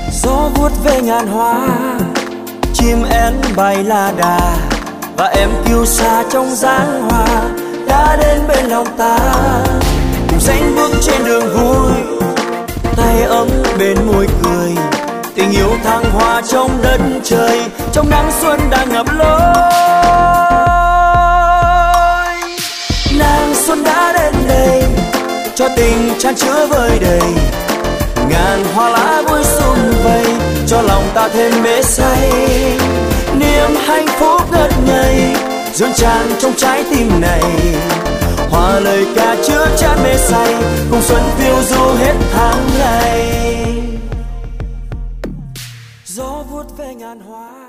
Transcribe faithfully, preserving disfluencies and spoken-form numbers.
Gió vuốt về ngàn hoa, chim én bay la đà, và em kiêu sa trong dáng hoa đã đến bên lòng ta. Cùng dãnh bước trên đường vui, tay ấm bên môi cười, tình yêu thăng hoa trong đất trời, trong nắng xuân đang ngập lối. Nàng xuân đã đến đây, cho tình chan chứa vơi đầy, ngàn hoa lá vui sum vầy, cho lòng ta thêm mê say. Niềm hạnh phúc ngất ngây dâng tràn trong trái tim này, hòa lời ca chứa chan mê say, cùng xuân phiêu du hết tháng ngày. Gió vuốt về ngàn hoa.